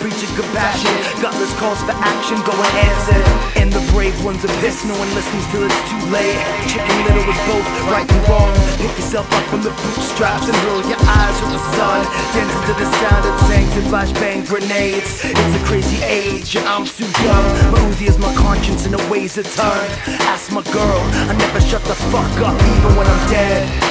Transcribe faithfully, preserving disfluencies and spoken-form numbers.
preaching compassion. Gutless calls for action, go and answer. And the brave ones are pissed, no one listens till it's too late. Chicken Little was both right and wrong. Pick yourself up from the bootstraps and roll your eyes with the sun. Dancing to the sound of tanks and flashbang grenades. It's a crazy age, and I'm too young. My Uzi is my conscience and the ways it turn. Ask my girl, I never shut the fuck up even when I'm dead.